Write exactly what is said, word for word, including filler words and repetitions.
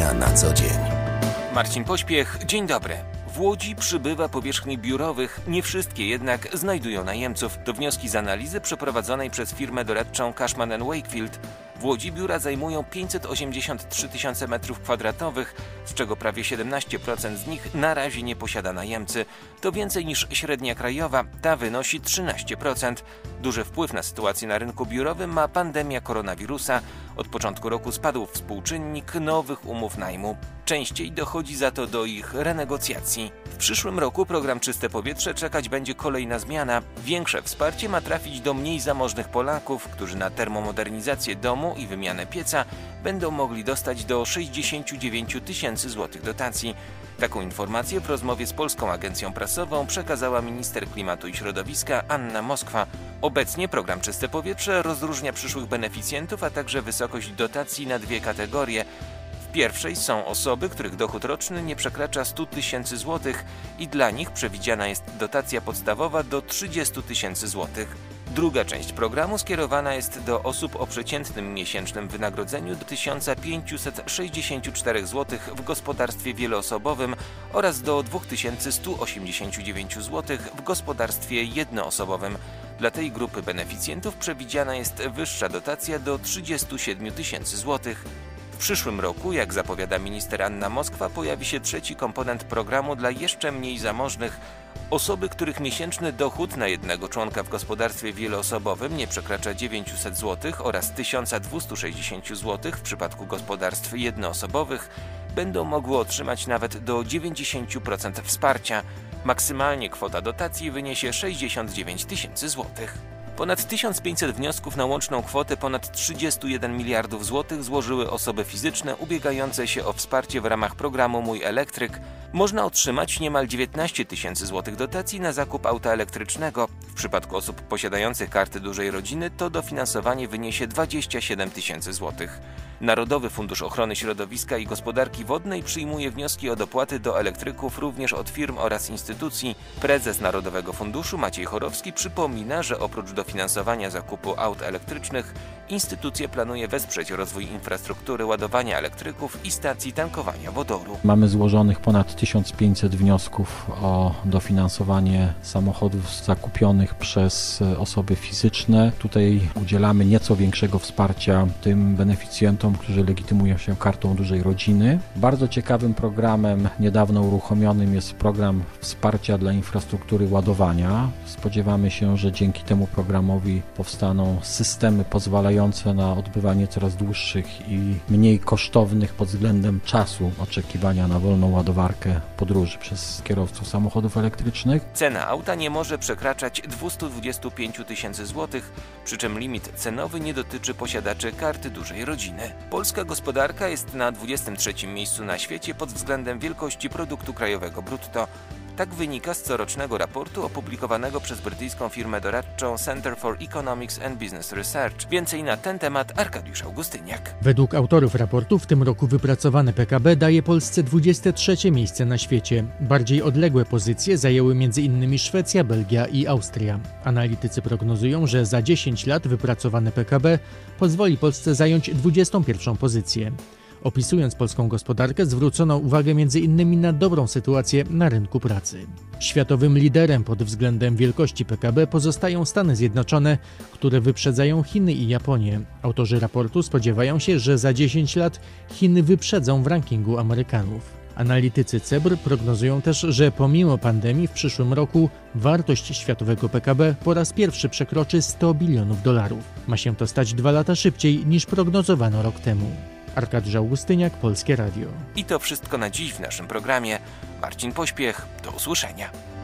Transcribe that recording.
Media na co dzień. Marcin Pośpiech, dzień dobry. W Łodzi przybywa powierzchni biurowych, nie wszystkie jednak znajdują najemców. To wnioski z analizy przeprowadzonej przez firmę doradczą Cushman and Wakefield. W Łodzi biura zajmują pięćset osiemdziesiąt trzy tysiące metrów kwadratowych, z czego prawie siedemnaście procent z nich na razie nie posiada najemcy. To więcej niż średnia krajowa, ta wynosi trzynaście procent. Duży wpływ na sytuację na rynku biurowym ma pandemia koronawirusa. Od początku roku spadł współczynnik nowych umów najmu. Częściej dochodzi za to do ich renegocjacji. W przyszłym roku program Czyste Powietrze czekać będzie kolejna zmiana. Większe wsparcie ma trafić do mniej zamożnych Polaków, którzy na termomodernizację domu i wymianę pieca będą mogli dostać do sześćdziesiąt dziewięć tysięcy złotych dotacji. Taką informację w rozmowie z Polską Agencją Prasową przekazała minister klimatu i środowiska Anna Moskwa. Obecnie program Czyste Powietrze rozróżnia przyszłych beneficjentów, a także wysokość dotacji na dwie kategorie. W pierwszej są osoby, których dochód roczny nie przekracza stu tysięcy złotych i dla nich przewidziana jest dotacja podstawowa do trzydziestu tysięcy złotych. Druga część programu skierowana jest do osób o przeciętnym miesięcznym wynagrodzeniu do tysiąc pięćset sześćdziesiąt cztery złotych w gospodarstwie wieloosobowym oraz do dwa tysiące sto osiemdziesiąt dziewięć złotych w gospodarstwie jednoosobowym. Dla tej grupy beneficjentów przewidziana jest wyższa dotacja do trzydziestu siedmiu tysięcy złotych. W przyszłym roku, jak zapowiada minister Anna Moskwa, pojawi się trzeci komponent programu dla jeszcze mniej zamożnych. Osoby, których miesięczny dochód na jednego członka w gospodarstwie wieloosobowym nie przekracza dziewięćset złotych oraz tysiąc dwieście sześćdziesiąt złotych w przypadku gospodarstw jednoosobowych, będą mogły otrzymać nawet do dziewięćdziesiąt procent wsparcia. Maksymalnie kwota dotacji wyniesie sześćdziesiąt dziewięć tysięcy złotych. Ponad tysiąc pięćset wniosków na łączną kwotę ponad trzydziestu jeden miliardów złotych złożyły osoby fizyczne ubiegające się o wsparcie w ramach programu Mój Elektryk. Można otrzymać niemal dziewiętnaście tysięcy złotych dotacji na zakup auta elektrycznego. W przypadku osób posiadających karty dużej rodziny to dofinansowanie wyniesie dwadzieścia siedem tysięcy złotych. Narodowy Fundusz Ochrony Środowiska i Gospodarki Wodnej przyjmuje wnioski o dopłaty do elektryków również od firm oraz instytucji. Prezes Narodowego Funduszu Maciej Chorowski przypomina, że oprócz dofinansowania zakupu aut elektrycznych, instytucja planuje wesprzeć rozwój infrastruktury ładowania elektryków i stacji tankowania wodoru. Mamy złożonych ponad tysiąc pięćset wniosków o dofinansowanie samochodów zakupionych przez osoby fizyczne. Tutaj udzielamy nieco większego wsparcia tym beneficjentom, którzy legitymują się kartą dużej rodziny. Bardzo ciekawym programem niedawno uruchomionym jest program wsparcia dla infrastruktury ładowania. Spodziewamy się, że dzięki temu programowi powstaną systemy pozwalające na odbywanie coraz dłuższych i mniej kosztownych pod względem czasu oczekiwania na wolną ładowarkę podróży przez kierowców samochodów elektrycznych. Cena auta nie może przekraczać dwieście dwadzieścia pięć tysięcy złotych, przy czym limit cenowy nie dotyczy posiadaczy karty dużej rodziny. Polska gospodarka jest na dwudziestym trzecim miejscu na świecie pod względem wielkości produktu krajowego brutto. Tak wynika z corocznego raportu opublikowanego przez brytyjską firmę doradczą Center for Economics and Business Research. Więcej na ten temat Arkadiusz Augustyniak. Według autorów raportu w tym roku wypracowane P K B daje Polsce dwudzieste trzecie miejsce na świecie. Bardziej odległe pozycje zajęły między innymi Szwecja, Belgia i Austria. Analitycy prognozują, że za dziesięć lat wypracowane P K B pozwoli Polsce zająć dwudziestą pierwszą pozycję. Opisując polską gospodarkę, zwrócono uwagę między innymi na dobrą sytuację na rynku pracy. Światowym liderem pod względem wielkości P K B pozostają Stany Zjednoczone, które wyprzedzają Chiny i Japonię. Autorzy raportu spodziewają się, że za dziesięć lat Chiny wyprzedzą w rankingu Amerykanów. Analitycy C E B R prognozują też, że pomimo pandemii w przyszłym roku wartość światowego P K B po raz pierwszy przekroczy sto bilionów dolarów. Ma się to stać dwa lata szybciej niż prognozowano rok temu. Arkadiusz Augustyniak, Polskie Radio. I to wszystko na dziś w naszym programie. Marcin Pośpiech, do usłyszenia.